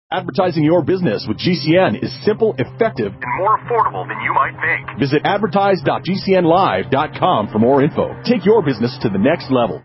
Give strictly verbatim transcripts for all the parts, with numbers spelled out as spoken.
Advertising your business with G C N is simple, effective, and more affordable than you might think. Visit advertise dot g c n live dot com for more info. Take your business to the next level.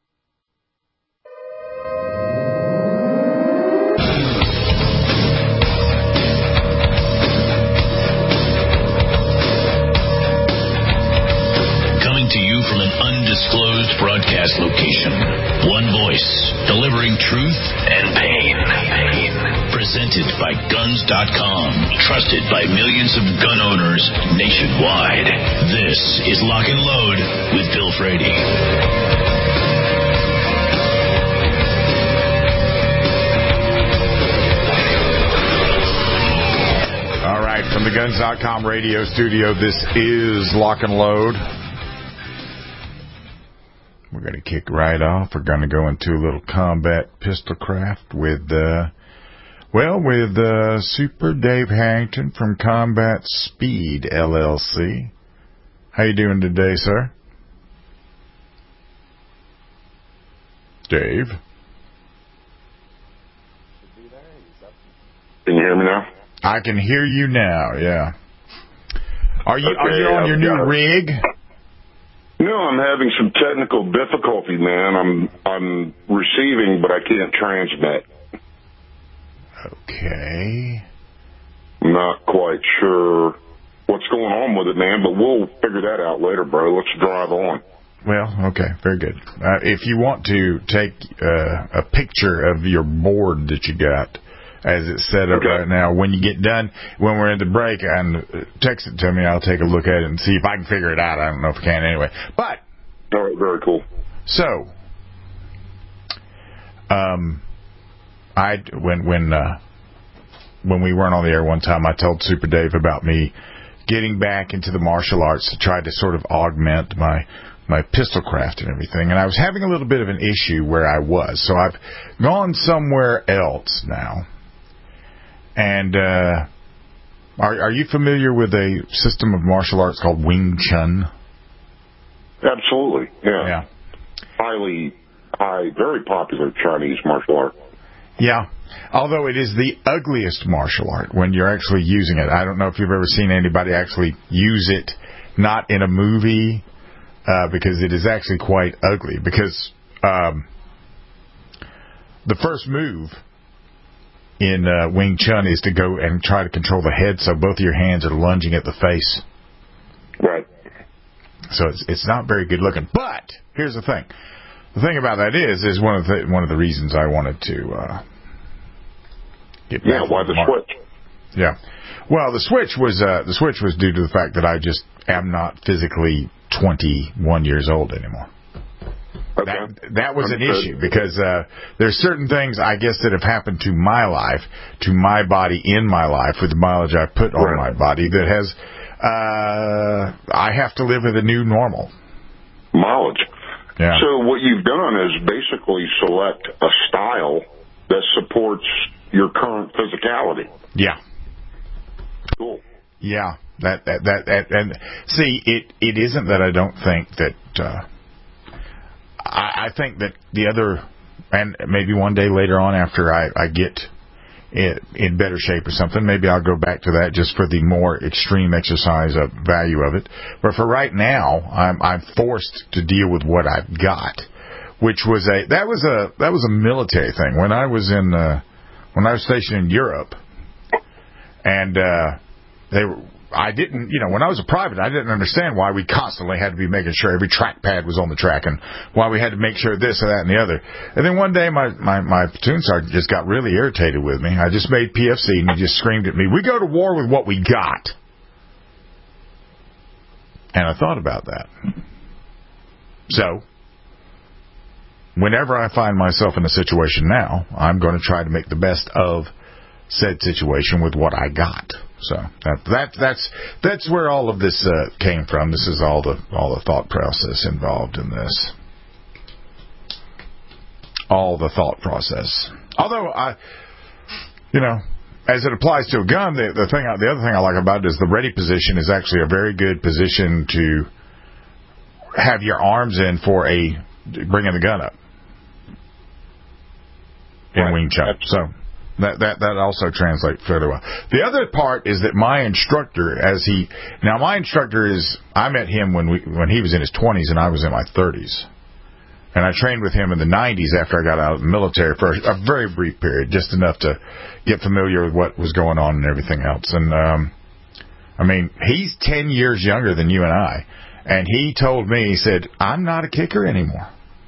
Coming to you from an undisclosed broadcast location. One voice, delivering truth and pain. pain. Presented by guns dot com. Trusted by millions of gun owners nationwide. This is Lock and Load with Bill Frady. All right, from the guns dot com radio studio, this is Lock and Load. We're going to kick right off. We're going to go into a little combat pistol craft with, uh, well, with uh, Super Dave Harrington from Combat Speed, L L C. How you doing today, sir? Dave? Can you hear me now? I can hear you now, yeah. Are you, okay, are you on I've your new got rig? No, I'm having some technical difficulty, man. I'm I'm receiving, but I can't transmit. Okay. I'm not quite sure what's going on with it, man, but we'll figure that out later, bro. Let's drive on. Well, okay, very good. Uh, if you want to take uh, a picture of your board that you got as it's set up okay. right now, when you get done, when we're in the break, and text it to me, I'll take a look at it and see if I can figure it out. I don't know if I can anyway. But, all right, very cool. So, um, I when when uh, when we weren't on the air one time, I told Super Dave about me getting back into the martial arts to try to sort of augment my my pistol craft and everything. And I was having a little bit of an issue where I was, so I've gone somewhere else now. And uh, are are you familiar with a system of martial arts called Wing Chun? Absolutely, yeah. Yeah. Highly, high, very popular Chinese martial art. Yeah, although it is the ugliest martial art when you're actually using it. I don't know if you've ever seen anybody actually use it, not in a movie, uh, because it is actually quite ugly. Because um, the first move in uh, Wing Chun is to go and try to control the head, so both of your hands are lunging at the face. Right. So it's it's not very good looking. But here's the thing: the thing about that is is one of the one of the reasons I wanted to uh, get back. Yeah, why the mark. switch? Yeah. Well, the switch was uh, the switch was due to the fact that I just am not physically twenty-one years old anymore. Okay. That, that was an issue because uh, there's certain things, I guess, that have happened to my life, to my body in my life, with the mileage I put on right. my body that has, uh, I have to live with a new normal. Mileage. Yeah. So what you've done is basically select a style that supports your current physicality. Yeah. Cool. Yeah. That, that, that, that and see, it, it isn't that I don't think that, uh, I, I think that the other, and maybe one day later on after I, I get in, in better shape or something, maybe I'll go back to that just for the more extreme exercise of value of it. But for right now, I'm, I'm forced to deal with what I've got, which was a, that was a, that was a military thing. When I was in, uh, when I was stationed in Europe, and, uh, they were, I didn't, you know, when I was a private, I didn't understand why we constantly had to be making sure every track pad was on the track and why we had to make sure this or that and the other. And then one day my, my, my platoon sergeant just got really irritated with me. I just made P F C and he just screamed at me, "We go to war with what we got." And I thought about that. So, whenever I find myself in a situation now, I'm going to try to make the best of said situation with what I got. So that, that that's that's where all of this uh, came from. This is all the all the thought process involved in this. All the thought process. Although I, you know, as it applies to a gun, the, the thing, the other thing I like about it is the ready position is actually a very good position to have your arms in for a bringing the gun up in right. Wing Chun. So That that that also translates fairly well. The other part is that my instructor, as he now my instructor is, I met him when we when he was in his twenties and I was in my thirties, and I trained with him in the nineties after I got out of the military for a very brief period, just enough to get familiar with what was going on and everything else. And um, I mean, he's ten years younger than you and I, and he told me, he said, "I'm not a kicker anymore.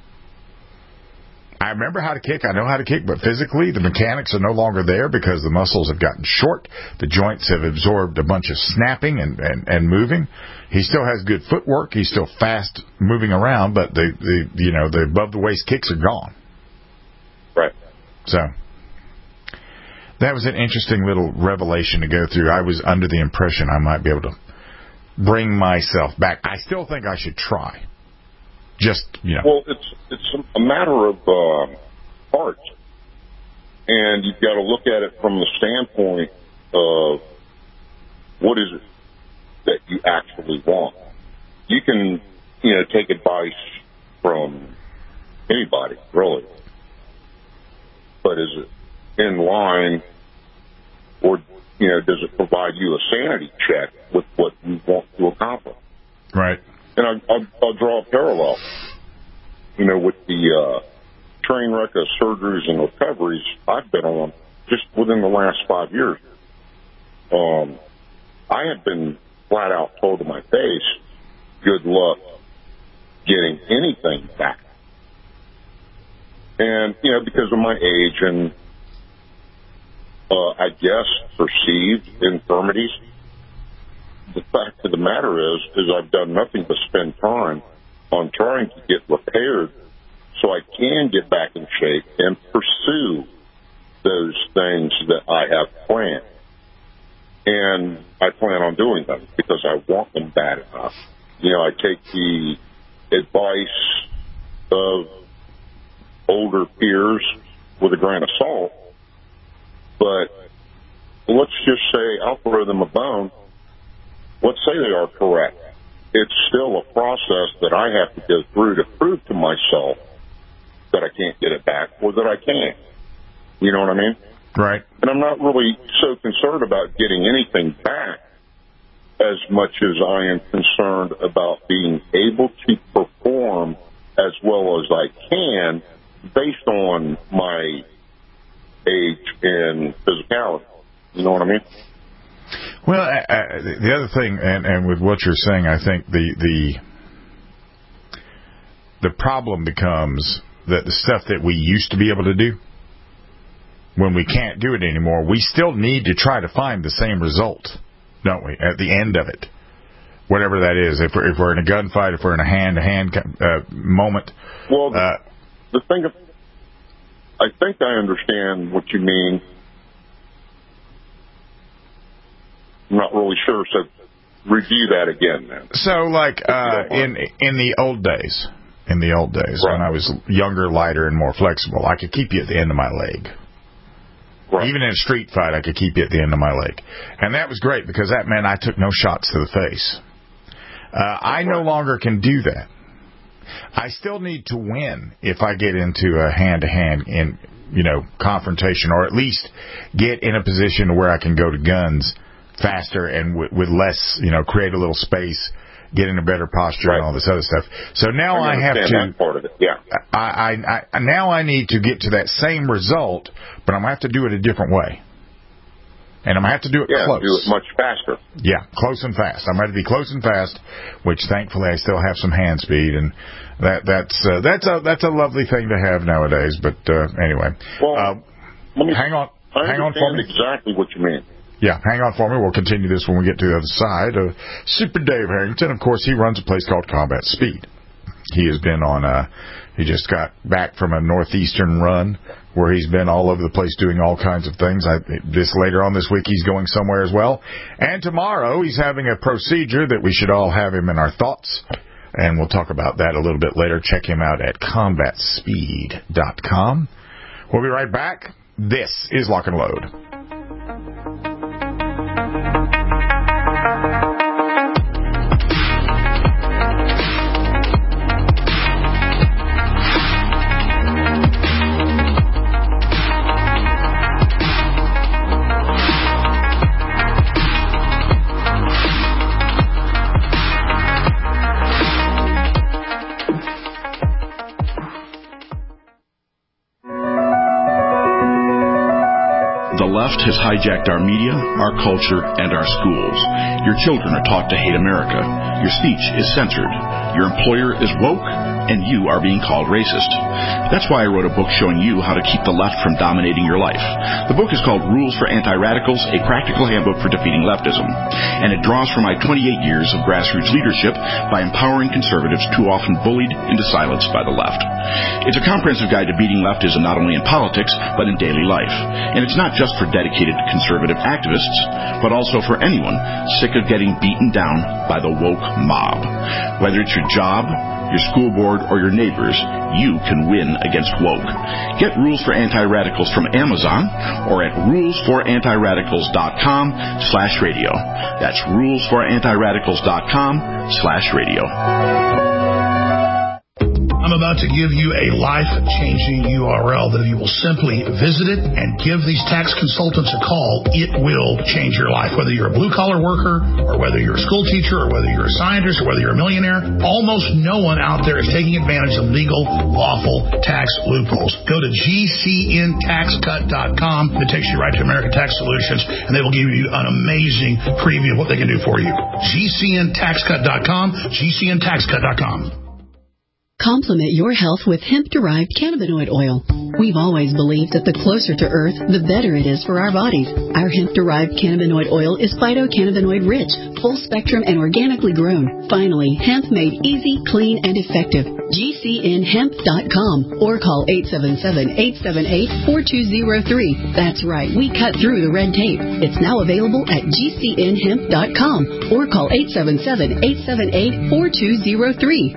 I remember how to kick. I know how to kick, but physically, the mechanics are no longer there because the muscles have gotten short. The joints have absorbed a bunch of snapping and, and, and moving. He still has good footwork. He's still fast moving around, but the, the you know the above the waist kicks are gone." Right. So that was an interesting little revelation to go through. I was under the impression I might be able to bring myself back. I still think I should try. Just, you know. Well, it's it's a matter of uh, art, and you've got to look at it from the standpoint of what is it that you actually want. You can, you know, take advice from anybody, really, but is it in line, or you know, does it provide you a sanity check with what you want to accomplish? Right. And I, I'll, I'll draw a parallel, you know, with the uh, train wreck of surgeries and recoveries I've been on just within the last five years. Um, I have been flat out told to my face, good luck getting anything back. And, you know, because of my age and, uh, I guess, perceived infirmities, the fact of the matter is, is I've done nothing but spend time on trying to get repaired so I can get back in shape and pursue those things that I have planned. And I plan on doing them because I want them bad enough. You know, I take the advice of older peers with a grain of salt, but let's just say I'll throw them a bone. Let's say they are correct. It's still a process that I have to go through to prove to myself that I can't get it back or that I can. You know what I mean? Right. And I'm not really so concerned about getting anything back as much as I am concerned about being able to perform as well as I can based on my age and physicality. You know what I mean? Well, uh, uh, the other thing, and, and with what you're saying, I think the the the problem becomes that the stuff that we used to be able to do, when we can't do it anymore, we still need to try to find the same result, don't we, at the end of it, whatever that is. If we're, if we're in a gunfight, if we're in a hand-to-hand uh, moment. Well, the, uh, the thing, of, I think I understand what you mean. I'm not really sure, so review that again, man. So, like, uh, in in the old days, in the old days, right, when I was younger, lighter, and more flexible, I could keep you at the end of my leg. Right. Even in a street fight, I could keep you at the end of my leg. And that was great because that meant I took no shots to the face. Uh, I no longer can do that. I still need to win if I get into a hand-to-hand in, you know, confrontation, or at least get in a position where I can go to guns faster and with, with less, you know, create a little space, get in a better posture, right, and all this other stuff. So now I, I have to. That part of it. Yeah. I, I, I now I need to get to that same result, but I'm gonna have to do it a different way, and I'm gonna have to do it yeah, close. do it much faster. Yeah, close and fast. I'm going to be close and fast, which thankfully I still have some hand speed, and that that's uh, that's a that's a lovely thing to have nowadays. But uh, anyway, well, uh, let me, hang on, I hang on for me. Exactly what you mean. Yeah, hang on for me. We'll continue this when we get to the other side. Uh, Super Dave Harrington, of course, he runs a place called Combat Speed. He has been on a, he just got back from a northeastern run where he's been all over the place doing all kinds of things. I, this later on this week, he's going somewhere as well. And tomorrow, he's having a procedure that we should all have him in our thoughts. And we'll talk about that a little bit later. Check him out at combat speed dot com. We'll be right back. This is Lock and Load. The left has hijacked our media, our culture, and our schools. Your children are taught to hate America. Your speech is censored. Your employer is woke, and you are being called racist. That's why I wrote a book showing you how to keep the left from dominating your life. The book is called Rules for Anti-Radicals, a practical handbook for defeating leftism. And it draws from my twenty-eight years of grassroots leadership by empowering conservatives too often bullied into silence by the left. It's a comprehensive guide to beating leftism not only in politics, but in daily life. And it's not just for dedicated conservative activists, but also for anyone sick of getting beaten down by the woke mob. Whether it's your job, your school board, or your neighbors, you can win against woke. Get Rules for Anti-Radicals from Amazon or at rules for anti radicals dot com slash radio. That's rules for anti radicals dot com slash radio. I'm about to give you a life-changing U R L that if you will simply visit it and give these tax consultants a call, it will change your life. Whether you're a blue-collar worker or whether you're a school teacher or whether you're a scientist or whether you're a millionaire, almost no one out there is taking advantage of legal, lawful tax loopholes. Go to G C N tax cut dot com. It takes you right to American Tax Solutions, and they will give you an amazing preview of what they can do for you. G C N tax cut dot com, G C N tax cut dot com. Complement your health with hemp-derived cannabinoid oil. We've always believed that the closer to Earth, the better it is for our bodies. Our hemp-derived cannabinoid oil is phytocannabinoid-rich, full-spectrum, and organically grown. Finally, hemp made easy, clean, and effective. G C N hemp dot com or call eight seven seven, eight seven eight, four two zero three. That's right, we cut through the red tape. It's now available at G C N hemp dot com or call eight seven seven, eight seven eight, four two zero three.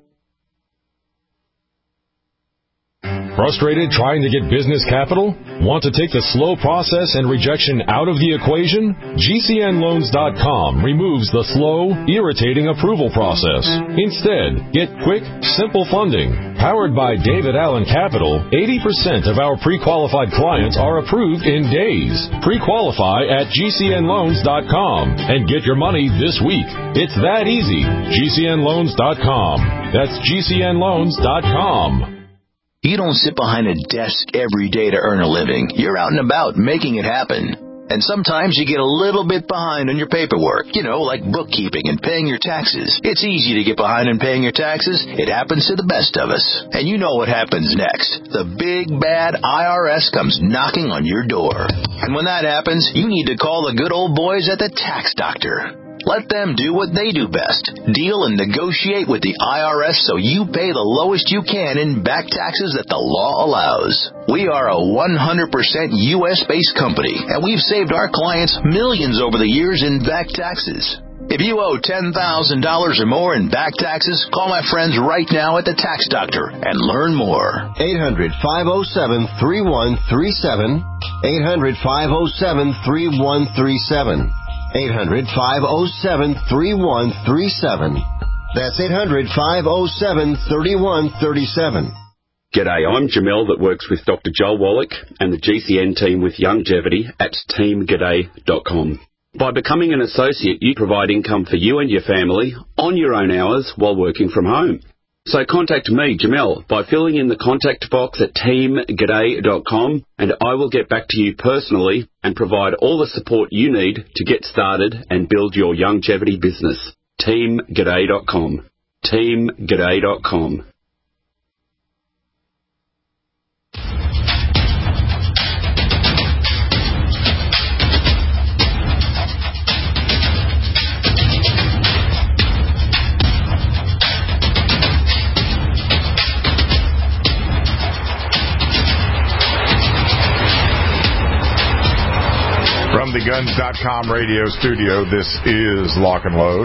Frustrated trying to get business capital? Want to take the slow process and rejection out of the equation? G C N loans dot com removes the slow, irritating approval process. Instead, get quick, simple funding. Powered by David Allen Capital, eighty percent of our pre-qualified clients are approved in days. Pre-qualify at G C N loans dot com and get your money this week. It's that easy. G C N loans dot com. That's G C N loans dot com. You don't sit behind a desk every day to earn a living. You're out and about making it happen. And sometimes you get a little bit behind on your paperwork, you know, like bookkeeping and paying your taxes. It's easy to get behind in paying your taxes. It happens to the best of us. And you know what happens next. The big, bad I R S comes knocking on your door. And when that happens, you need to call the good old boys at the Tax Doctor. Let them do what they do best. Deal and negotiate with the I R S so you pay the lowest you can in back taxes that the law allows. We are a one hundred percent U S-based company, and we've saved our clients millions over the years in back taxes. If you owe ten thousand dollars or more in back taxes, call my friends right now at the Tax Doctor and learn more. eight hundred, five oh seven, three one three seven. eight hundred, five oh seven, three one three seven. eight hundred, five oh seven, three one three seven. That's eight hundred, five oh seven, three one three seven. G'day, I'm Jamel that works with Doctor Joel Wallach and the G C N team with Longevity at team g'day dot com. By becoming an associate, you provide income for you and your family on your own hours while working from home. So contact me, Jamel, by filling in the contact box at team g'day dot com, and I will get back to you personally and provide all the support you need to get started and build your longevity business. team g'day dot com. team g'day dot com. From the guns dot com radio studio, this is Lock and Load.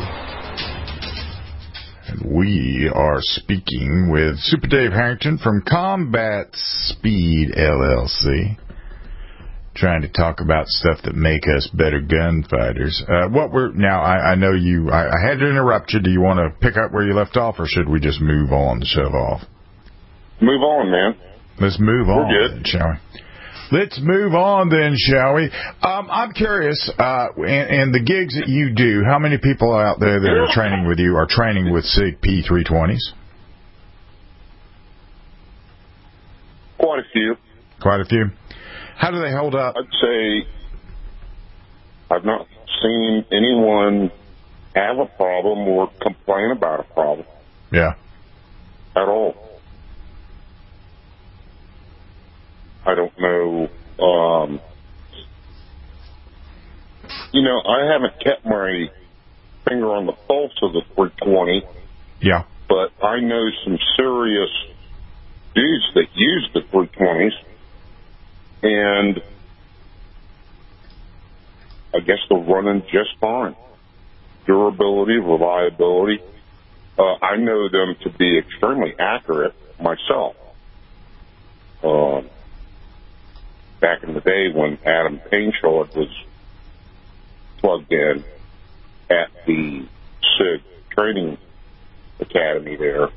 And we are speaking with Super Dave Harrington from Combat Speed L L C. Trying to talk about stuff that make us better gunfighters. Uh, what we're now, I, I know you, I, I had to interrupt you. Do you want to pick up where you left off, or should we just move on, shove off? Move on, man. Let's move on, We're good. shall we? Let's move on then, shall we? Um, I'm curious, uh, and, and the gigs that you do, how many people out there that are training with you are training with SIG P three twenties? Quite a few. Quite a few. How do they hold up? I'd say I've not seen anyone have a problem or complain about a problem. Yeah. At all. I don't know. Um, you know, I haven't kept my finger on the pulse of the three twenty. Yeah. But I know some serious dudes that use the three twenties, and I guess they're running just fine. Durability, reliability. Uh, I know them to be extremely accurate myself. Um, back in the day when Adam Painshard was plugged in at the S I G training academy there,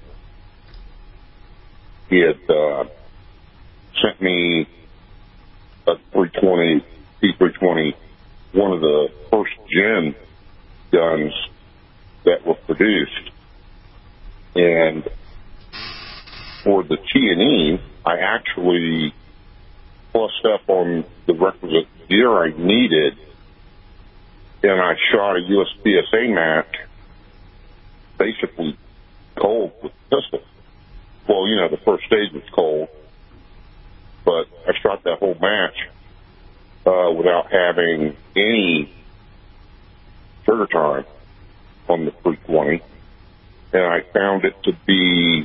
he had uh, sent me a three twenty, P three twenty, one of the first gen guns that were produced. And for the T and E, I actually plussed up on the requisite gear I needed, and I shot a U S P S A match basically cold with the pistol. Well, you know, the first stage was cold, but I shot that whole match uh, without having any trigger time on the three twenty, and I found it to be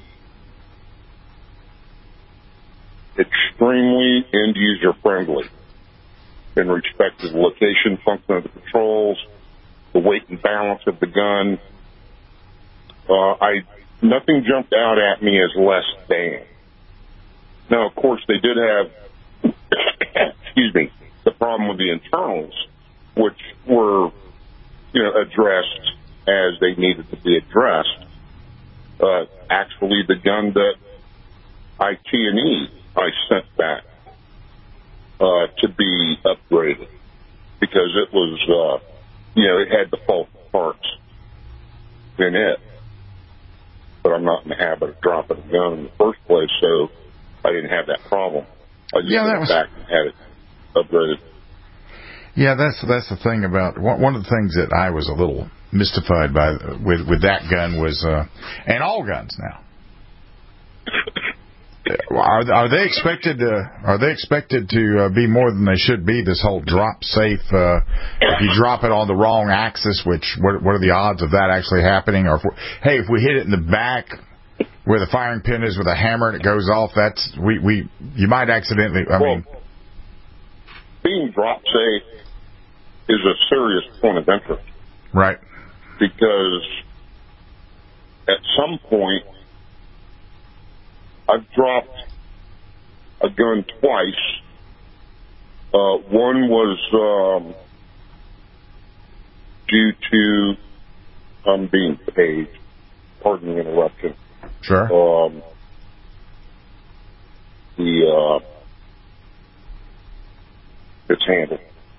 extremely end-user friendly in respect to the location function of the controls, the weight and balance of the gun. Uh, I nothing jumped out at me as less than. Now, of course, they did have, excuse me, the problem with the internals, which were, you know, addressed as they needed to be addressed. Uh, actually, the gun that I T and E I sent back uh, to be upgraded because it was, uh, you know, it had the fault parts in it. But I'm not in the habit of dropping a gun in the first place, so I didn't have that problem. I just yeah, that went was... back and had it upgraded. Yeah, that's that's the thing about one of the things that I was a little mystified by with with that gun was, uh, and all guns now. Are are they expected to are they expected to uh, be more than they should be? This whole drop safe. Uh, if you drop it on the wrong axis, which what, what are the odds of that actually happening? Or if hey, if we hit it in the back where the firing pin is with a hammer and it goes off, that's we, we you might accidentally. I well, mean, being drop safe is a serious point of interest, right? Because at some point, I've dropped a gun twice. Uh, one was um, due to um, being paid. Pardon the interruption. Sure. Um, the uh, it's handled.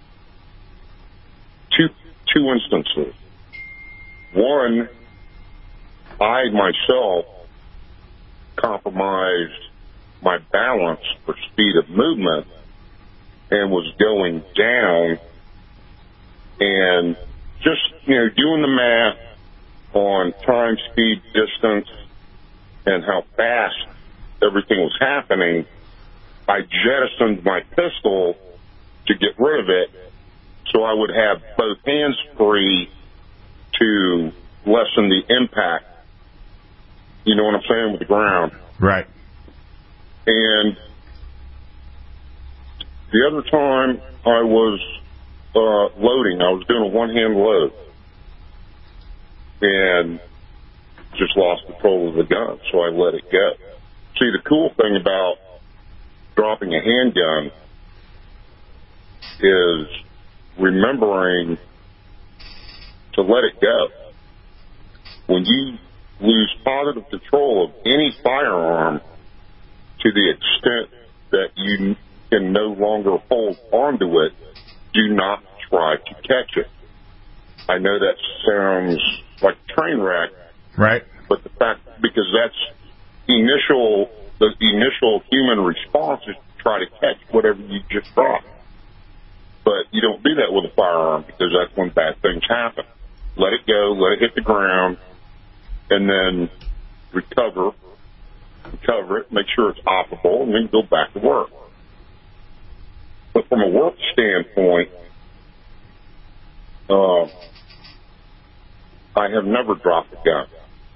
Two two instances. One, I myself compromised my balance for speed of movement and was going down, and just, you know, doing the math on time, speed, distance, and how fast everything was happening, I jettisoned my pistol to get rid of it so I would have both hands free to lessen the impact. You know what I'm saying, with the ground. Right. And the other time I was uh, loading, I was doing a one-hand load and just lost control of the gun, so I let it go. See, the cool thing about dropping a handgun is remembering to let it go. When you lose positive control of any firearm to the extent that you can no longer hold onto it, do not try to catch it. I know that sounds like a train wreck, right? But the fact, because that's initial, the initial human response is to try to catch whatever you just dropped. But you don't do that with a firearm because that's when bad things happen. Let it go, let it hit the ground, and then recover, recover it, make sure it's operable, and then go back to work. But from a work standpoint, uh, I have never dropped a gun,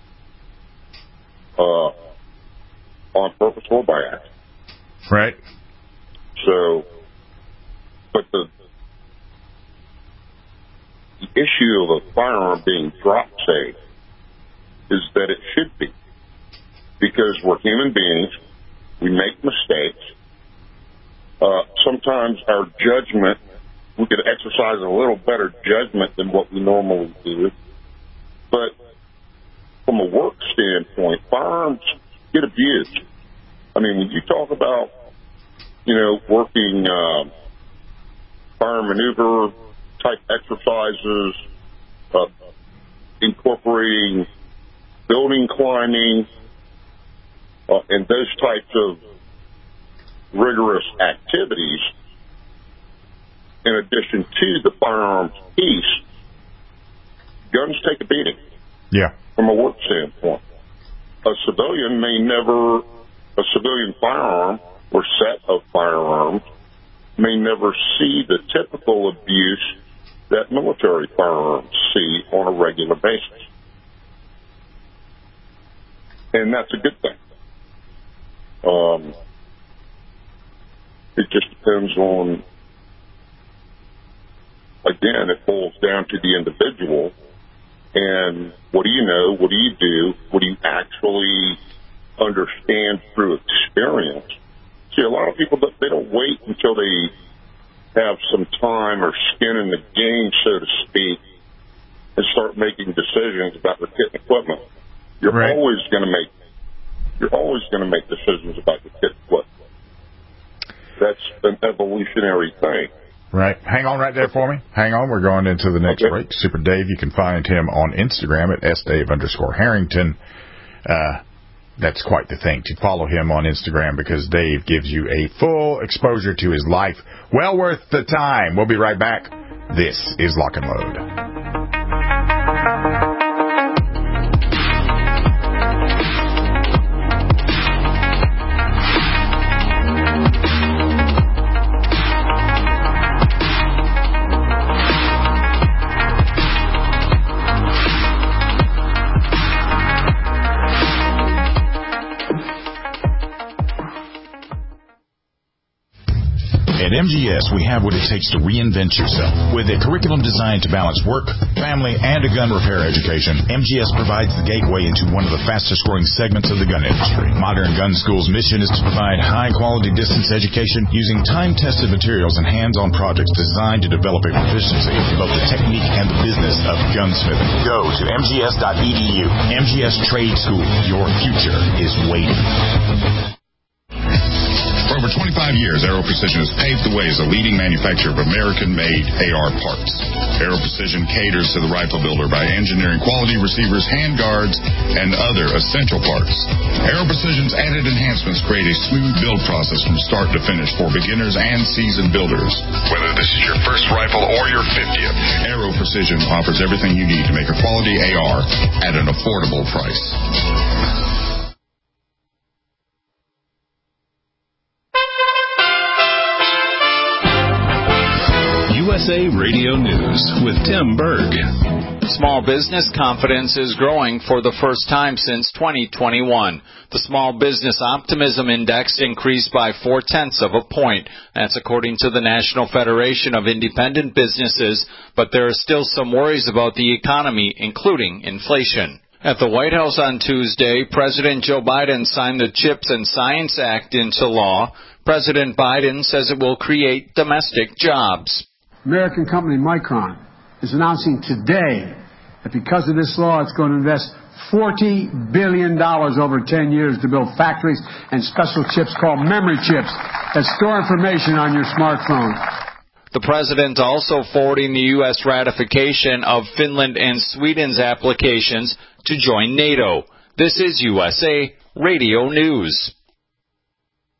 uh, on purpose or by accident. Right. So, but the, the issue of a firearm being drop safe is that it should be. Because we're human beings, we make mistakes. Uh, sometimes our judgment, we could exercise a little better judgment than what we normally do. But from a work standpoint, firearms get abused. I mean, when you talk about, you know, working uh, fire maneuver type exercises, uh, incorporating building climbing, uh, and those types of rigorous activities, in addition to the firearms piece, guns take a beating. Yeah. From a work standpoint. A civilian may never, a civilian firearm or set of firearms may never see the typical abuse that military firearms see on a regular basis. And that's a good thing. Um, it just depends on, again, it boils down to the individual. And what do you know? What do you do? What do you actually understand through experience? See, a lot of people, they don't wait until they have some time or skin in the game, so to speak, and start making decisions about their kit and equipment. You're right. always going to make you're always going to make decisions about your kit and equipment. That's an evolutionary thing. Right. Hang on right there for me. Hang on. We're going into the next okay. break. Super Dave, you can find him on Instagram at sdave underscore Harrington. Uh, that's quite the thing to follow him on Instagram because Dave gives you a full exposure to his life. Well worth the time. We'll be right back. This is Lock and Load. At M G S, we have what it takes to reinvent yourself. With a curriculum designed to balance work, family, and a gun repair education, M G S provides the gateway into one of the fastest-growing segments of the gun industry. Modern Gun School's mission is to provide high-quality distance education using time-tested materials and hands-on projects designed to develop a proficiency in both the technique and the business of gunsmithing. Go to m g s dot e d u. M G S Trade School. Your future is waiting. For over twenty-five years, Aero Precision has paved the way as a leading manufacturer of American-made A R parts. Aero Precision caters to the rifle builder by engineering quality receivers, handguards, and other essential parts. Aero Precision's added enhancements create a smooth build process from start to finish for beginners and seasoned builders. Whether this is your first rifle or your fiftieth, Aero Precision offers everything you need to make a quality A R at an affordable price. U S A Radio News with Tim Berg. Small business confidence is growing for the first time since twenty twenty-one. The Small Business Optimism Index increased by four-tenths of a point. That's according to the National Federation of Independent Businesses, but there are still some worries about the economy, including inflation. At the White House on Tuesday, President Joe Biden signed the CHIPS and Science Act into law. President Biden says it will create domestic jobs. American company Micron is announcing today that because of this law, it's going to invest forty billion dollars over ten years to build factories and special chips called memory chips that store information on your smartphone. The president also forwarding the U S ratification of Finland and Sweden's applications to join NATO. This is U S A Radio News.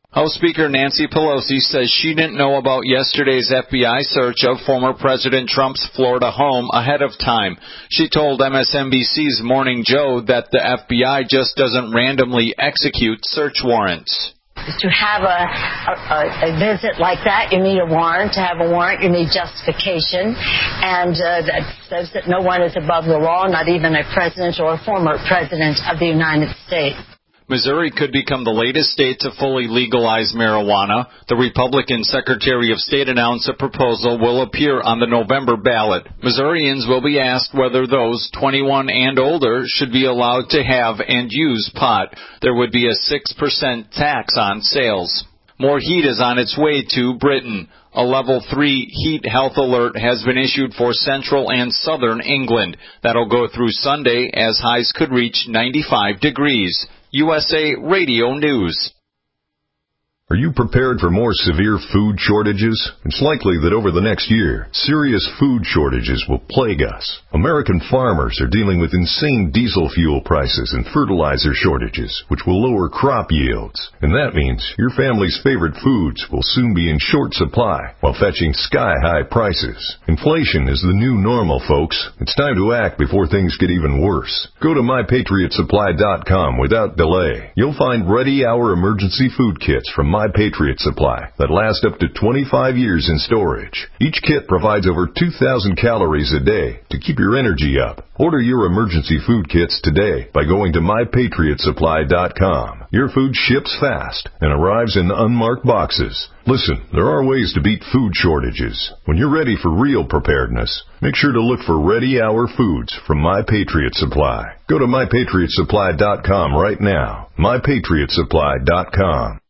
House Speaker Nancy Pelosi says she didn't know about yesterday's F B I search of former President Trump's Florida home ahead of time. She told M S N B C's Morning Joe that the F B I just doesn't randomly execute search warrants. To have a, a, a visit like that, you need a warrant. To have a warrant, you need justification. And uh, that says that no one is above the law, not even a president or a former president of the United States. Missouri could become the latest state to fully legalize marijuana. The Republican Secretary of State announced a proposal will appear on the November ballot. Missourians will be asked whether those twenty-one and older should be allowed to have and use pot. There would be a six percent tax on sales. More heat is on its way to Britain. A level three heat health alert has been issued for central and southern England. That'll go through Sunday as highs could reach ninety-five degrees. U S A Radio News. Are you prepared for more severe food shortages? It's likely that over the next year, serious food shortages will plague us. American farmers are dealing with insane diesel fuel prices and fertilizer shortages, which will lower crop yields. And that means your family's favorite foods will soon be in short supply while fetching sky-high prices. Inflation is the new normal, folks. It's time to act before things get even worse. Go to my patriot supply dot com without delay. You'll find ready-hour emergency food kits from My Patriot Supply that last up to twenty-five years in storage. Each kit provides over two thousand calories a day to keep your energy up. Order your emergency food kits today by going to my patriot supply dot com. Your food ships fast and arrives in unmarked boxes. Listen, there are ways to beat food shortages. When you're ready for real preparedness, make sure to look for Ready Hour Foods from My Patriot Supply. Go to my patriot supply dot com right now. my patriot supply dot com.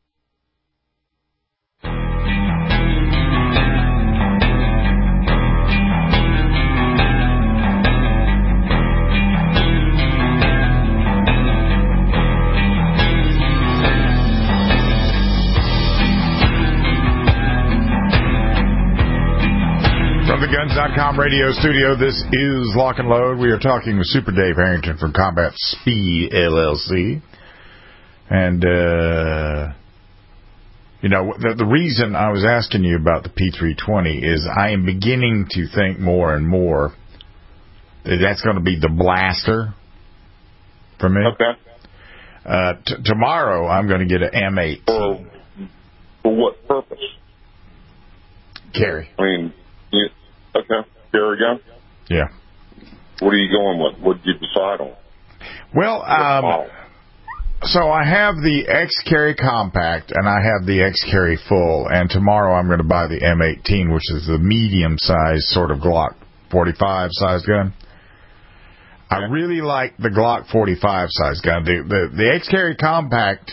From the Guns dot com radio studio, this is Lock and Load. We are talking with Super Dave Harrington from Combat Speed L L C. And, uh, you know, the, the reason I was asking you about the P three twenty is I am beginning to think more and more that that's going to be the blaster for me. Okay. Uh, t- tomorrow I'm going to get an M eighteen. For, for what purpose? Carry. I mean, yeah, okay, there we go. Yeah. What are you going with? What did you decide on? Well, um, so I have the X-Carry Compact and I have the X-Carry Full, and tomorrow I'm going to buy the M eighteen, which is the medium-sized sort of Glock forty-five size gun. I really like the Glock forty-five size gun. The, the, the X-Carry Compact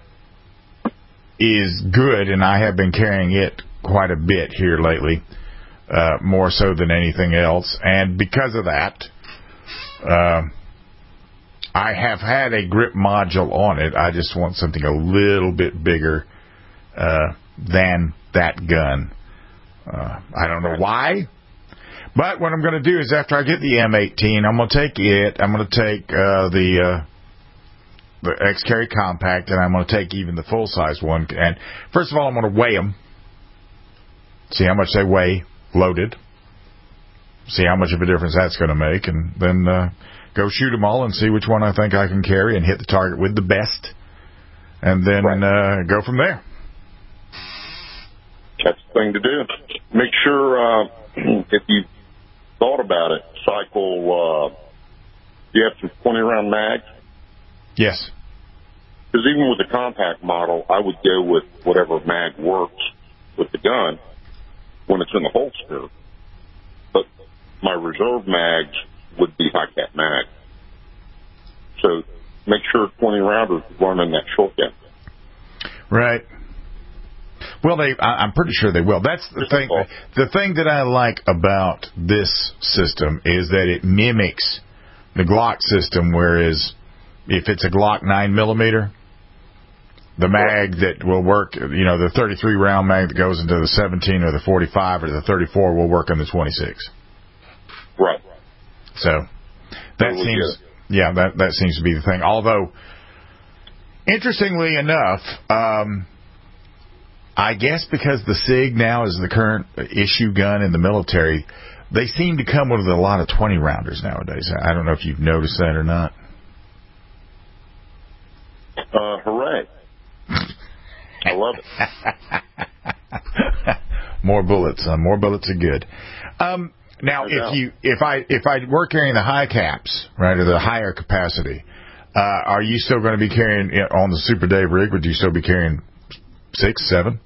is good, and I have been carrying it quite a bit here lately, uh, more so than anything else. And because of that, uh, I have had a grip module on it. I just want something a little bit bigger uh, than that gun. Uh, I don't know why. But what I'm going to do is after I get the M eighteen, I'm going to take it, I'm going to take uh, the uh, the X-Carry Compact, and I'm going to take even the full-size one. And first of all, I'm going to weigh them, see how much they weigh loaded, see how much of a difference that's going to make, and then uh, go shoot them all and see which one I think I can carry and hit the target with the best, and then right. uh, go from there. That's the thing to do. Make sure, uh, if you thought about it, cycle, uh, you have some twenty-round mags? Yes. Because even with the compact model, I would go with whatever mag works with the gun when it's in the holster. But my reserve mags would be high cap mag. So make sure twenty rounders run in that short gun. Right. Well, they, I, I'm pretty sure they will. That's the thing. The thing that I like about this system is that it mimics the Glock system, whereas if it's a Glock nine millimeter, the mag that will work, you know, the thirty-three round mag that goes into the seventeen or the forty-five or the thirty-four will work on the twenty-six. Right. So that totally seems, good. yeah, that that seems to be the thing. Although, interestingly enough, um, I guess because the SIG now is the current issue gun in the military, they seem to come with a lot of twenty rounders nowadays. I don't know if you've noticed that or not. Uh, hooray. I love it. More bullets. Uh, more bullets are good. Um, now, if you, if I, if I were carrying the high caps, right, or the higher capacity, uh, are you still going to be carrying on the Super Dave rig? Would you still be carrying six, seven?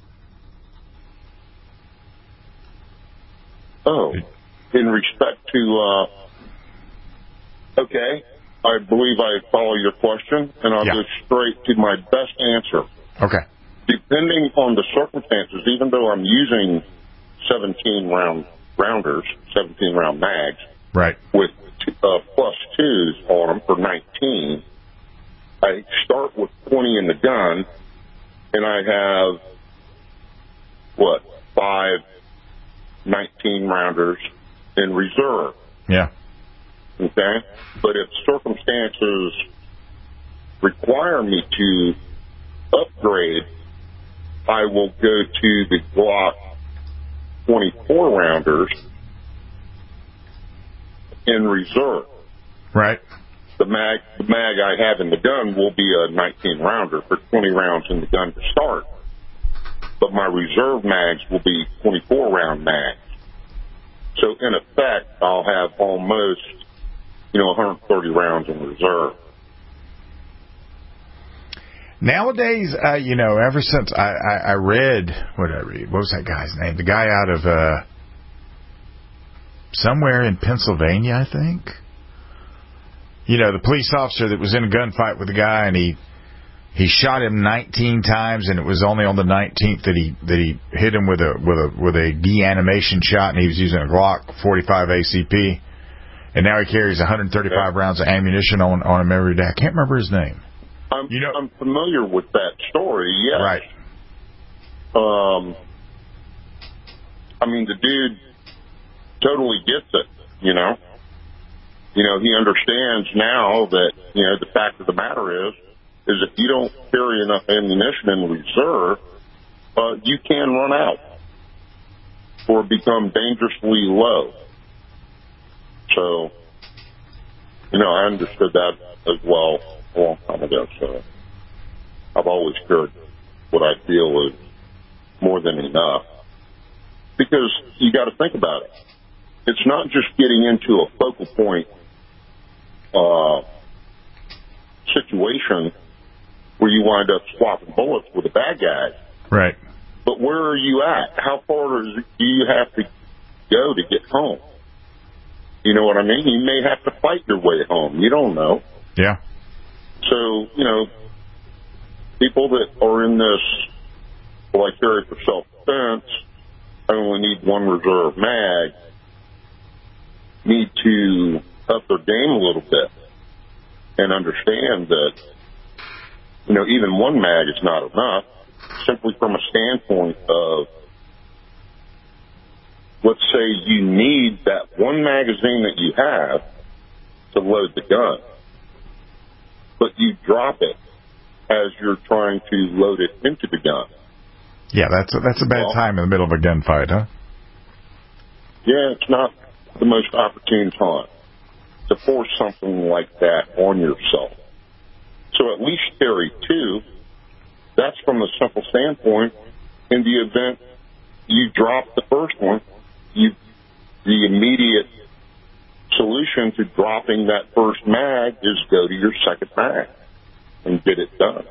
Oh, in respect to, uh, okay, I believe I follow your question, and I'll yeah. go straight to my best answer. Okay. Depending on the circumstances, even though I'm using seventeen round rounders, seventeen round mags, right, with uh, plus twos on them for nineteen, I start with twenty in the gun, and I have what five nineteen rounders in reserve. Yeah. Okay, but if circumstances require me to upgrade, I will go to the Glock twenty-four rounders in reserve. Right. The mag, the mag I have in the gun will be a nineteen rounder for twenty rounds in the gun to start, but my reserve mags will be twenty-four round mags. So in effect, I'll have almost, you know, one hundred thirty rounds in reserve. Nowadays, uh, you know, ever since I, I, I read, what did I read? What was that guy's name? The guy out of uh, somewhere in Pennsylvania, I think. You know, the police officer that was in a gunfight with the guy, and he he shot him nineteen times, and it was only on the nineteenth that he that he hit him with a with a with a deanimation shot, and he was using a Glock forty-five A C P, and now he carries one hundred thirty-five yeah. rounds of ammunition on on him every day. I can't remember his name. I'm, you know, I'm familiar with that story, yes. Right. Um, I mean, the dude totally gets it, you know. You know, he understands now that, you know, the fact of the matter is, is if you don't carry enough ammunition in reserve, uh, you can run out or become dangerously low. So, you know, I understood that as well a long time ago, so I've always carried what I feel is more than enough. Because you got to think about it. It's not just getting into a focal point uh, situation where you wind up swapping bullets with a bad guy. Right. But where are you at? How far do you have to go to get home? You know what I mean? You may have to fight your way home. You don't know. Yeah. So, you know, people that are in this, well, I carry for self-defense, I only need one reserve mag, need to up their game a little bit and understand that, you know, even one mag is not enough, simply from a standpoint of, let's say you need that one magazine that you have to load the gun, but you drop it as you're trying to load it into the gun. Yeah, that's a, that's a bad well, time in the middle of a gunfight, huh? Yeah, it's not the most opportune time to force something like that on yourself. So at least carry two. That's from a simple standpoint. In the event you drop the first one, you the immediate solution to dropping that first mag is go to your second mag and get it done.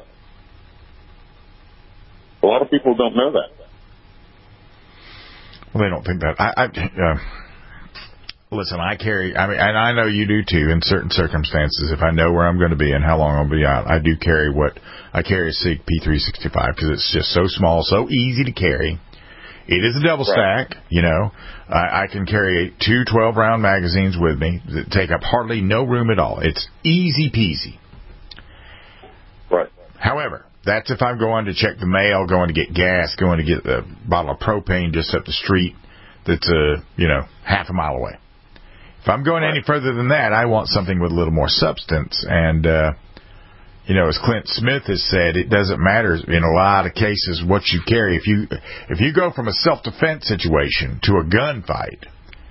A lot of people don't know that. Well, they don't think that. I, I uh, listen. I carry. I mean, and I know you do too. In certain circumstances, if I know where I'm going to be and how long I'll be out, I do carry what I carry a SIG P three sixty-five because it's just so small, so easy to carry. It is a double right. stack, you know. I, I can carry two twelve-round magazines with me that take up hardly no room at all. It's easy peasy. Right. However, that's if I'm going to check the mail, going to get gas, going to get a bottle of propane just up the street that's, uh, you know, half a mile away. If I'm going right. any further than that, I want something with a little more substance. And, uh, You know, as Clint Smith has said, it doesn't matter in a lot of cases what you carry. If you if you go from a self-defense situation to a gunfight,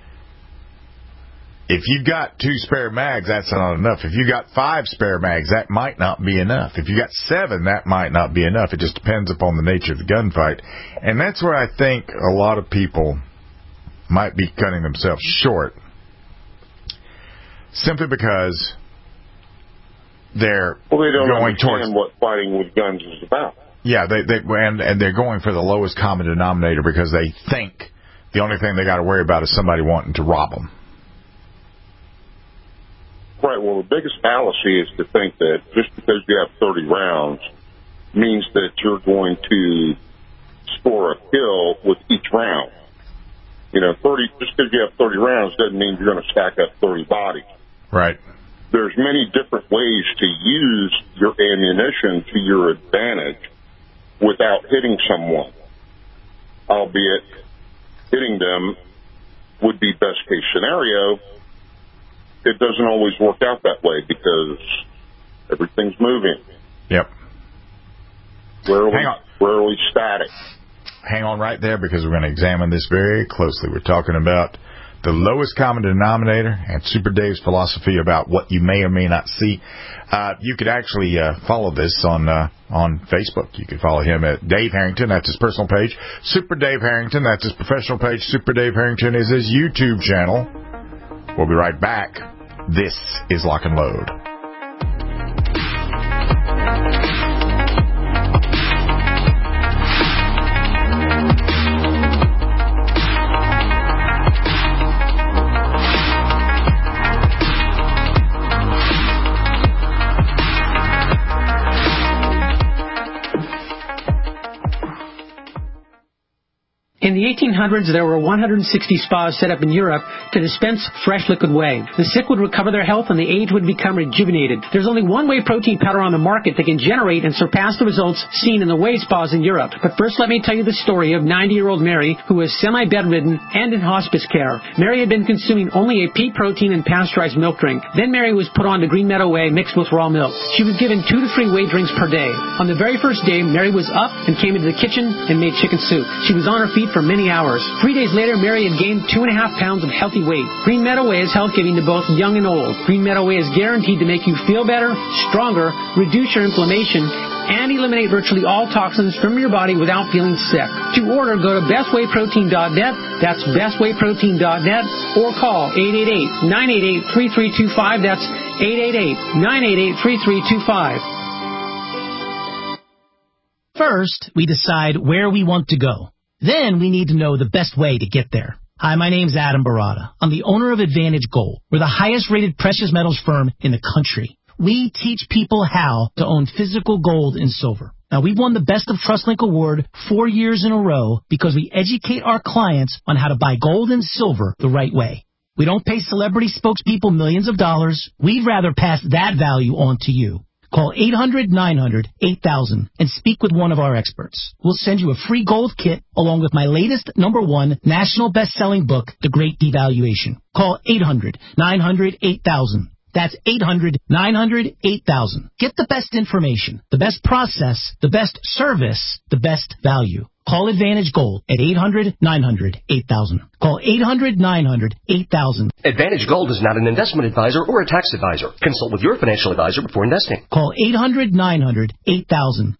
if you've got two spare mags, that's not enough. If you got five spare mags, that might not be enough. If you got seven, that might not be enough. It just depends upon the nature of the gunfight. And that's where I think a lot of people might be cutting themselves short, simply because they're well, they don't going understand towards what fighting with guns is about. Yeah, they they and, and they're going for the lowest common denominator because they think the only thing they got to worry about is somebody wanting to rob them. Right. Well, the biggest fallacy is to think that just because you have thirty rounds means that you're going to score a kill with each round. You know, thirty just because you have thirty rounds doesn't mean you're going to stack up thirty bodies. Right. There's many different ways to use your ammunition to your advantage without hitting someone, albeit hitting them would be best case scenario. It doesn't always work out that way because everything's moving. Yep. Rarely, Hang on. rarely static. Hang on right there because we're going to examine this very closely. We're talking about the lowest common denominator and Super Dave's philosophy about what you may or may not see. Uh, you could actually uh, follow this on uh, on Facebook. You could follow him at Dave Harrington. That's his personal page. Super Dave Harrington. That's his professional page. Super Dave Harrington is his YouTube channel. We'll be right back. This is Lock and Load. In the eighteen hundreds, there were one hundred sixty spas set up in Europe to dispense fresh liquid whey. The sick would recover their health and the aged would become rejuvenated. There's only one whey protein powder on the market that can generate and surpass the results seen in the whey spas in Europe. But first, let me tell you the story of ninety-year-old Mary, who was semi-bedridden and in hospice care. Mary had been consuming only a pea protein and pasteurized milk drink. Then Mary was put on to Green Meadow Whey mixed with raw milk. She was given two to three whey drinks per day. On the very first day, Mary was up and came into the kitchen and made chicken soup. She was on her feet for many hours. Three days later, Mary had gained two and a half pounds of healthy weight. Green Meadow Whey is health-giving to both young and old. Green Meadow Whey is guaranteed to make you feel better, stronger, reduce your inflammation, and eliminate virtually all toxins from your body without feeling sick. To order, go to best whey protein dot net. That's best whey protein dot net, or call eight eight eight, nine eight eight, three three two five. That's eight eight eight, nine eight eight, three three two five. First, we decide where we want to go. Then we need to know the best way to get there. Hi, my name's Adam Barada. I'm the owner of Advantage Gold. We're the highest-rated precious metals firm in the country. We teach people how to own physical gold and silver. Now, we've won the Best of TrustLink award four years in a row because we educate our clients on how to buy gold and silver the right way. We don't pay celebrity spokespeople millions of dollars. We'd rather pass that value on to you. Call eight hundred, nine hundred, eight thousand and speak with one of our experts. We'll send you a free gold kit along with my latest number one national best-selling book, The Great Devaluation. Call eight hundred, nine hundred, eight thousand. That's eight hundred, nine hundred, eight thousand. Get the best information, the best process, the best service, the best value. Call Advantage Gold at eight hundred, nine hundred, eight thousand. Call eight hundred, nine hundred, eight thousand. Advantage Gold is not an investment advisor or a tax advisor. Consult with your financial advisor before investing. Call eight hundred, nine hundred, eight thousand.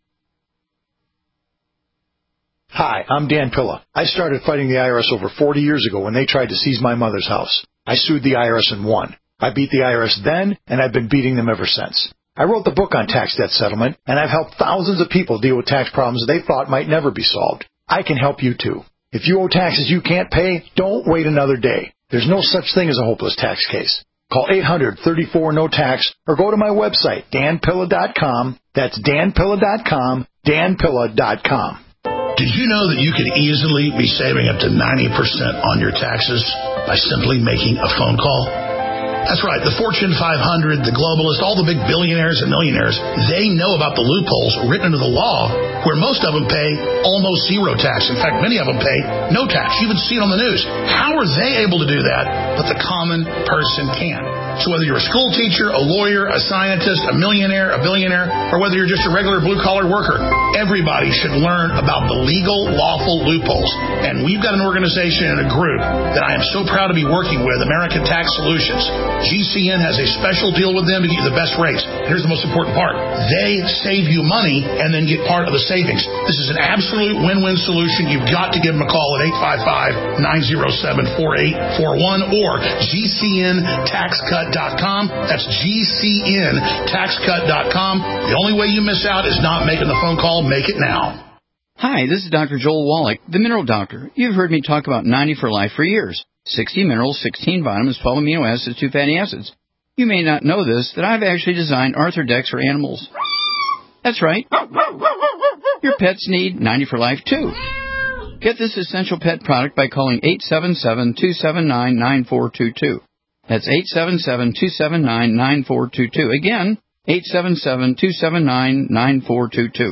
Hi, I'm Dan Pilla. I started fighting the I R S over forty years ago when they tried to seize my mother's house. I sued the I R S and won. I beat the I R S then, and I've been beating them ever since. I wrote the book on tax debt settlement, and I've helped thousands of people deal with tax problems they thought might never be solved. I can help you, too. If you owe taxes you can't pay, don't wait another day. There's no such thing as a hopeless tax case. Call eight hundred, thirty-four, no tax, or go to my website, dan pilla dot com. That's dan pilla dot com, dan pilla dot com. Did you know that you could easily be saving up to ninety percent on your taxes by simply making a phone call? That's right. The Fortune five hundred, the globalists, all the big billionaires and millionaires, they know about the loopholes written into the law where most of them pay almost zero tax. In fact, many of them pay no tax. You even see it on the news. How are they able to do that, but the common person can't? So whether you're a school teacher, a lawyer, a scientist, a millionaire, a billionaire, or whether you're just a regular blue-collar worker, everybody should learn about the legal, lawful loopholes. And we've got an organization and a group that I am so proud to be working with, American Tax Solutions. G C N has a special deal with them to get you the best rates. Here's the most important part. They save you money and then get part of the savings. This is an absolute win-win solution. You've got to give them a call at eight five five, nine oh seven, four eight four one or G C N tax cut dot com. That's G C N tax cut dot com. The only way you miss out is not making the phone call. Make it now. Hi, this is Doctor Joel Wallach, the Mineral Doctor. You've heard me talk about ninety for Life for years. sixty minerals, sixteen vitamins, twelve amino acids, two fatty acids. You may not know this, that I've actually designed Arthrodex for animals. That's right. Your pets need ninety for Life, too. Get this essential pet product by calling eight seven seven, two seven nine, nine four two two. That's eight seven seven, two seven nine, nine four two two. Again, eight seven seven, two seven nine, nine four two two.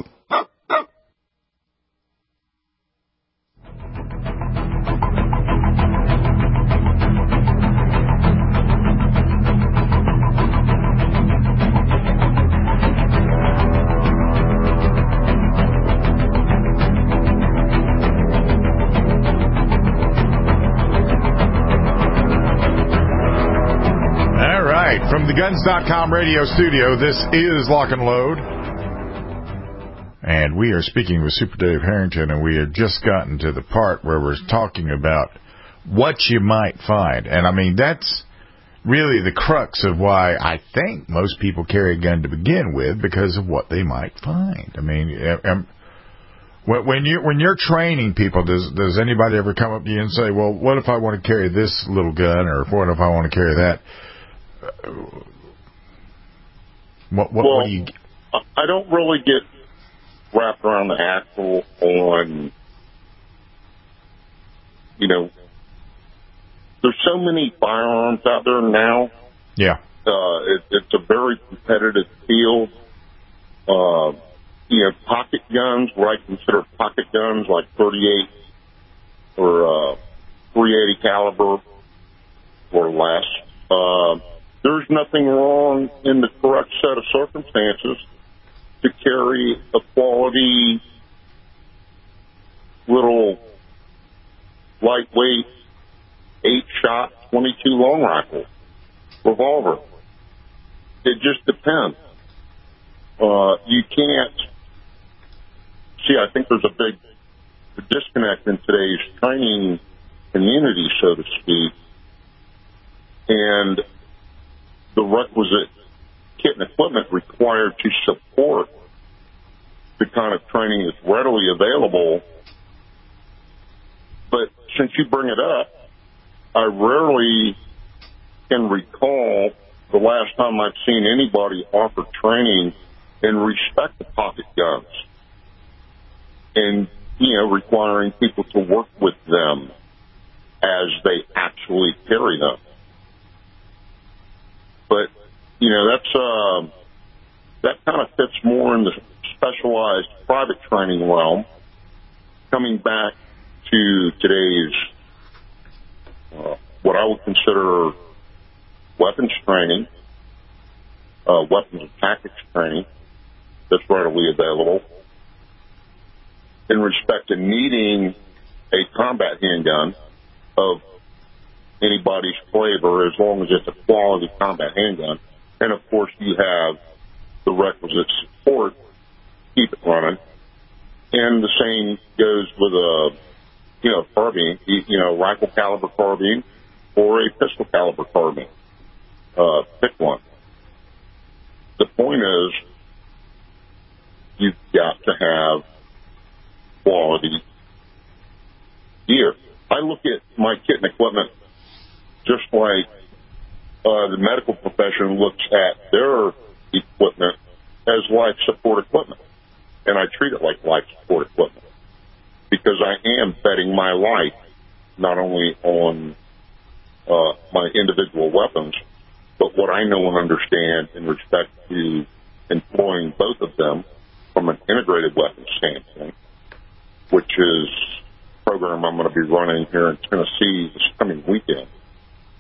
From the guns dot com radio studio, this is Lock and Load. And we are speaking with Super Dave Harrington, and we have just gotten to the part where we're talking about what you might find. And, I mean, that's really the crux of why I think most people carry a gun to begin with, because of what they might find. I mean, um, when, you, when you're training people, does, does anybody ever come up to you and say, well, what if I want to carry this little gun, or what if I want to carry that? What, what, well, what do you... I don't really get wrapped around the axle on, you know, there's so many firearms out there now. Yeah. Uh, it, it's a very competitive field. Uh, you know, pocket guns, what I consider pocket guns, like thirty-eight or uh, three eighty caliber or less. Uh, There's nothing wrong in the correct set of circumstances to carry a quality little lightweight eight-shot twenty-two long rifle revolver. It just depends. Uh, you can't see. I think there's a big disconnect in today's training community, so to speak, and the requisite kit and equipment required to support the kind of training that's readily available. But since you bring it up, I rarely can recall the last time I've seen anybody offer training in respect to pocket guns and, you know, requiring people to work with them as they actually carry them. But, you know, that's uh, that kind of fits more in the specialized private training realm. Coming back to today's, uh, what I would consider weapons training, uh, weapons and tactics training that's readily available. In respect to needing a combat handgun of anybody's flavor, as long as it's a quality combat handgun. And, of course, you have the requisite support to keep it running. And the same goes with a, you know, carbine, you know, rifle caliber carbine or a pistol caliber carbine. Uh, pick one. The point is, you've got to have quality gear. I look at my kit and equipment just like uh, the medical profession looks at their equipment as life support equipment. And I treat it like life support equipment because I am betting my life not only on uh, my individual weapons, but what I know and understand in respect to employing both of them from an integrated weapons standpoint, which is a program I'm going to be running here in Tennessee this coming weekend.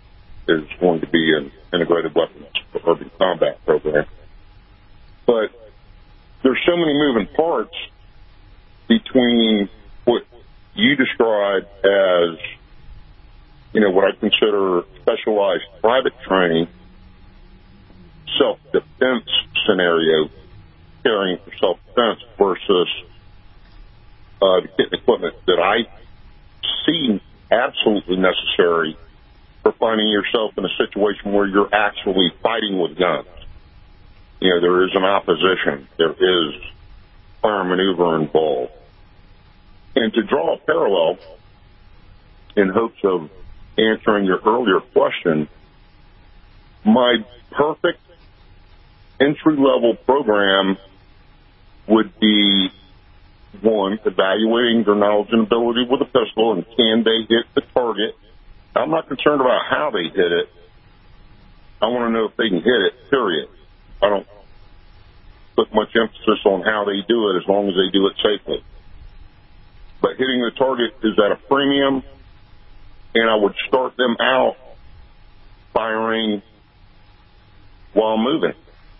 is going to be an integrated weapons for urban combat program. But there's so many moving parts between what you described as, you know, what I consider specialized private training, self-defense scenario, caring for self-defense versus uh, the kit and equipment that I see absolutely necessary for finding yourself in a situation where you're actually fighting with guns. You know, there is an opposition. There is fire maneuver involved. And to draw a parallel in hopes of answering your earlier question, my perfect entry-level program would be, one, evaluating their knowledge and ability with a pistol, and can they hit the target. I'm not concerned about how they hit it. I want to know if they can hit it, period. I don't put much emphasis on how they do it as long as they do it safely. But hitting the target is at a premium, and I would start them out firing while moving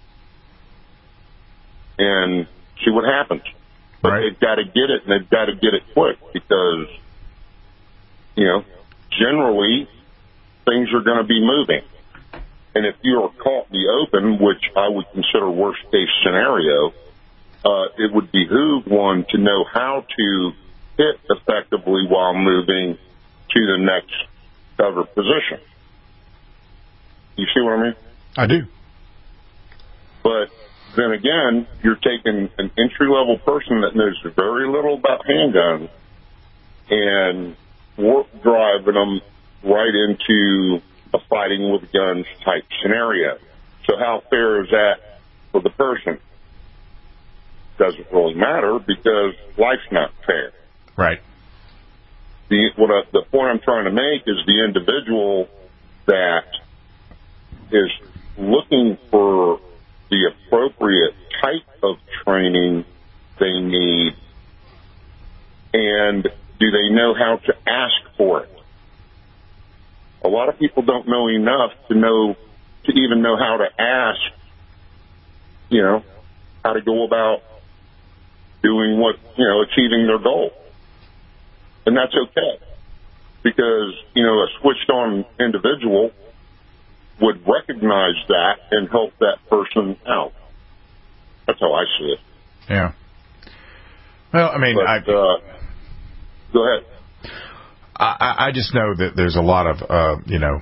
and see what happens. But right. They've got to get it, and they've got to get it quick because, you know, generally things are going to be moving. And if you are caught in the open, which I would consider worst case scenario, uh, it would behoove one to know how to hit effectively while moving to the next cover position. You see what I mean? I do. But then again, you're taking an entry-level person that knows very little about handguns and warp driving them right into a fighting with guns type scenario. So how fair is that for the person? Doesn't really matter because life's not fair. Right. The, what I, the point I'm trying to make is the individual that is looking for the appropriate type of training they need, and do they know how to ask for it? A lot of people don't know enough to know, to even know how to ask, you know, how to go about doing what, you know, achieving their goal. And that's okay, because, you know, a switched on individual would recognize that and help that person out. That's how I see it. Yeah. Well, I mean, but, I... Uh, go ahead. I, I just know that there's a lot of, uh, you know,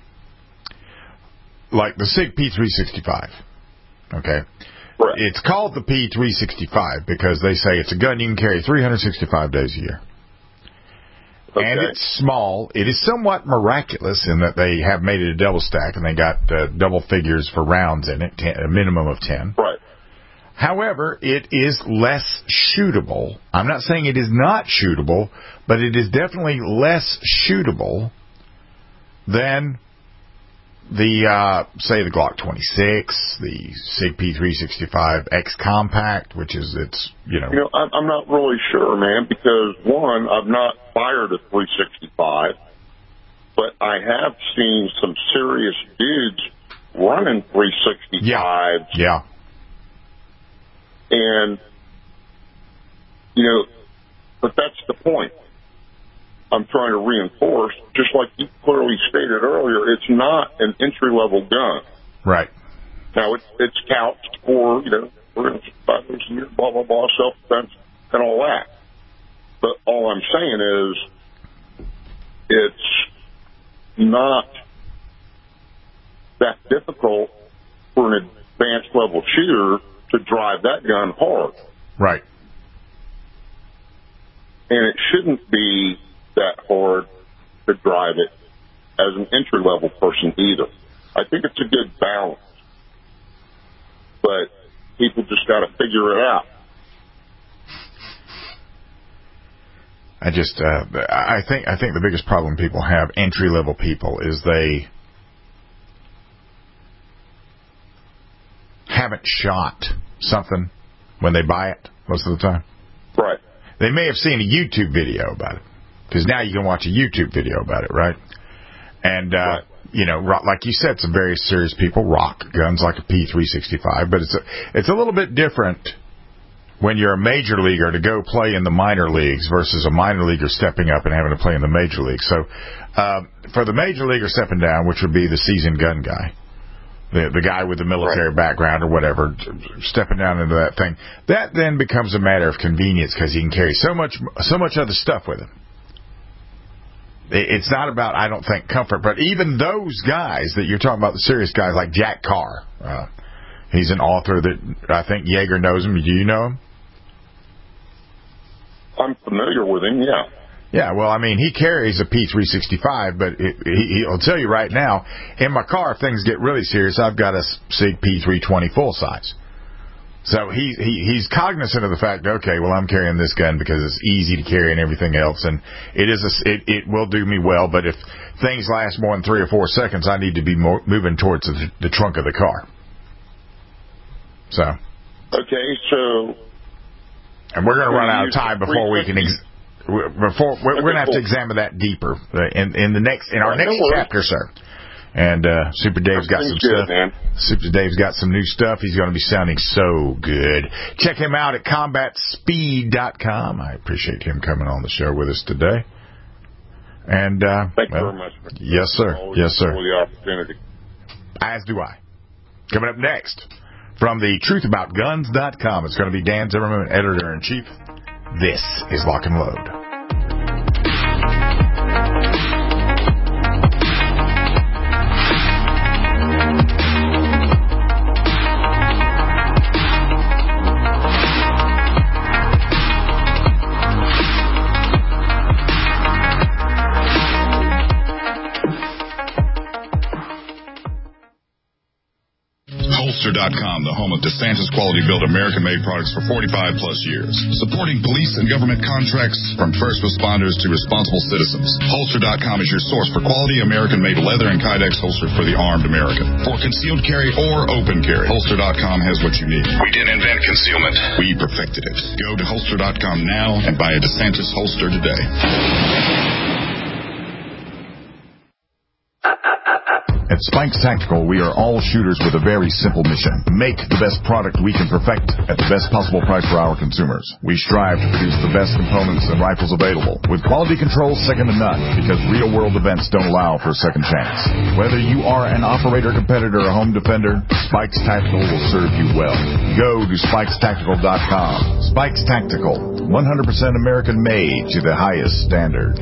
like the SIG P three sixty-five, okay? Right. It's called the P three sixty-five because they say it's a gun you can carry three hundred sixty-five days a year. Okay. And it's small. It is somewhat miraculous in that they have made it a double stack and they got uh, double figures for rounds in it, ten, a minimum of ten. Right. However, it is less shootable. I'm not saying it is not shootable, but it is definitely less shootable than the, uh, say, the Glock twenty-six, the SIG P three sixty-five X Compact, which is its, you know... You know, I'm not really sure, man, because, one, I've not fired a three sixty-five, but I have seen some serious dudes running three sixty-fives. Yeah, yeah. And, you know, but that's the point I'm trying to reinforce. Just like you clearly stated earlier, it's not an entry-level gun. Right. Now, it's, it's couched for, you know, we're going to five years a year, blah, blah, blah, self-defense and all that. But all I'm saying is it's not that difficult for an advanced-level shooter to drive that gun hard. Right. And it shouldn't be that hard to drive it as an entry-level person either. I think it's a good balance. But people just got to figure it out. I just, uh, I think, I think the biggest problem people have, entry-level people, is they haven't shot something when they buy it most of the time. Right. They may have seen a YouTube video about it, because now you can watch a YouTube video about it, right? And uh, right. you know, like you said, some very serious people rock guns like a P three sixty-five, but it's a, it's a little bit different when you're a major leaguer to go play in the minor leagues versus a minor leaguer stepping up and having to play in the major leagues. So uh, for the major leaguer stepping down, which would be the seasoned gun guy, the the guy with the military right. background or whatever, stepping down into that thing, that then becomes a matter of convenience because he can carry so much so much other stuff with him. It's not about, I don't think, comfort, but even those guys that you're talking about, the serious guys like Jack Carr, uh, he's an author that I think Yeager knows him. Do you know him? I'm familiar with him, yeah. Yeah, well, I mean, he carries a P three sixty-five, but it, he, he'll tell you right now, in my car, if things get really serious, I've got a SIG P three twenty full size. So he, he he's cognizant of the fact, okay, well, I'm carrying this gun because it's easy to carry and everything else, and it is a, it, it will do me well, but if things last more than three or four seconds, I need to be more, moving towards the, the trunk of the car. So. Okay, so. And we're going to run out of time before we can, ex- before, we're, we're going to have to examine that deeper in, in the next, in our next chapter, sir. And uh, Super Dave's got some good, stuff. Man. Super Dave's got some new stuff. He's going to be sounding so good. Check him out at combat speed dot com. I appreciate him coming on the show with us today. And uh, thank well, you very much. Mister Yes, sir. Always yes, sir. For the opportunity. As do I. Coming up next from the truth about guns dot com, it's going to be Dan Zimmerman, editor in chief. This is Lock and Load. Holster dot com, the home of DeSantis quality-built American-made products for forty-five plus years. Supporting police and government contracts from first responders to responsible citizens. Holster dot com is your source for quality American-made leather and Kydex holsters for the armed American. For concealed carry or open carry, Holster dot com has what you need. We didn't invent concealment. We perfected it. Go to Holster dot com now and buy a DeSantis holster today. At Spikes Tactical, we are all shooters with a very simple mission. Make the best product we can perfect at the best possible price for our consumers. We strive to produce the best components and rifles available, with quality control second to none, because real-world events don't allow for a second chance. Whether you are an operator, competitor, or home defender, Spikes Tactical will serve you well. Go to spikes tactical dot com. Spikes Tactical, one hundred percent American-made to the highest standard.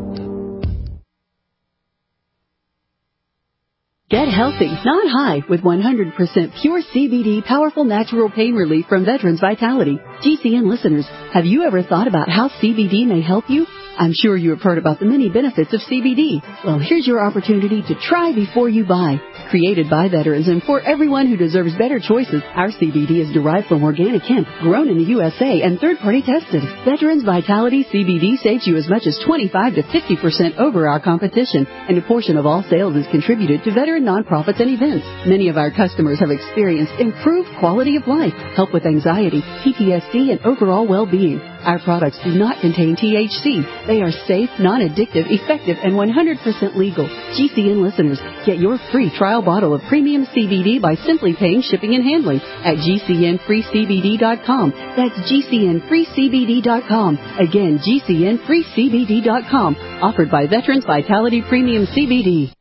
Get healthy, not high, with one hundred percent pure C B D powerful natural pain relief from Veterans Vitality. G C N listeners, have you ever thought about how C B D may help you? I'm sure you have heard about the many benefits of C B D. Well, here's your opportunity to try before you buy. Created by veterans and for everyone who deserves better choices, our C B D is derived from organic hemp, grown in the U S A and third-party tested. Veterans Vitality C B D saves you as much as twenty-five to fifty percent over our competition, and a portion of all sales is contributed to veteran nonprofits and events. Many of our customers have experienced improved quality of life, help with anxiety, P T S D, and overall well-being. Our products do not contain T H C. They are safe, non-addictive, effective, and one hundred percent legal. G C N listeners, get your free trial bottle of premium C B D by simply paying shipping and handling at G C N free C B D dot com. That's G C N free C B D dot com. Again, G C N free C B D dot com. Offered by Veterans Vitality Premium C B D.